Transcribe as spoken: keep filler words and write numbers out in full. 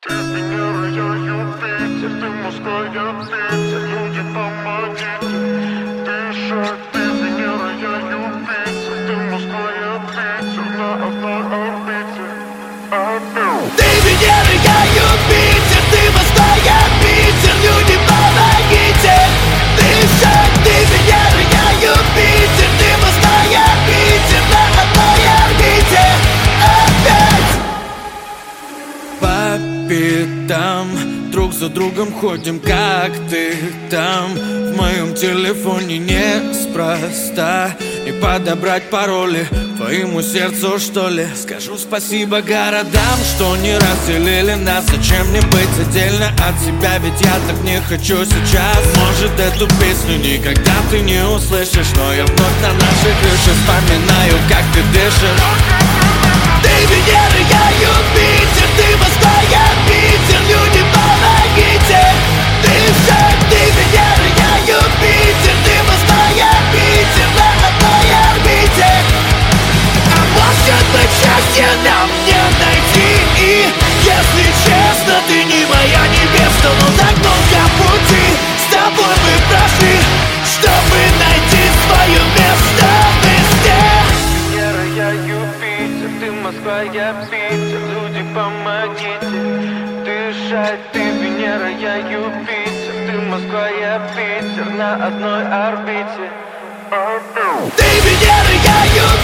Ты Венера, я Юпитер, ты Москва, я Питер. Люди, помогите дышать. Ты Венера, я Юпитер, ты Москва, я Питер. На одной орбите. Ты Венера, я Юпитер, ты Москва, я Питер. Люди, помогите дышать. Ты Венера, я Юпитер, ты Москва, я Питер. На одной орбите опять. По пятам друг за другом ходим, как ты там. В моем телефоне неспроста не подобрать пароли твоему сердцу, что ли. Скажу спасибо городам, что не разделили нас. Зачем мне быть отдельно от тебя, ведь я так не хочу сейчас. Может, эту песню никогда ты не услышишь, но я вновь на нашей крыше вспоминаю, как ты дышишь. Ты Венера, я Юпитер, ты Москва, я Питер. Люди, помогите дышать. Ты Венера, я Юпитер, ты Москва, я Питер. На одной орбите. А может быть, счастье нам не найти. И если честно, ты не моя невеста, но так много пути с тобой мы прошли, чтобы найти свое место везде. Венера, я Юпитер, ты Москва, я Питер. Люди, помогите дышать. Ты Венера, я Юпитер, ты Москва, я Питер. На одной орбите. Ты Венера, я Юпитер.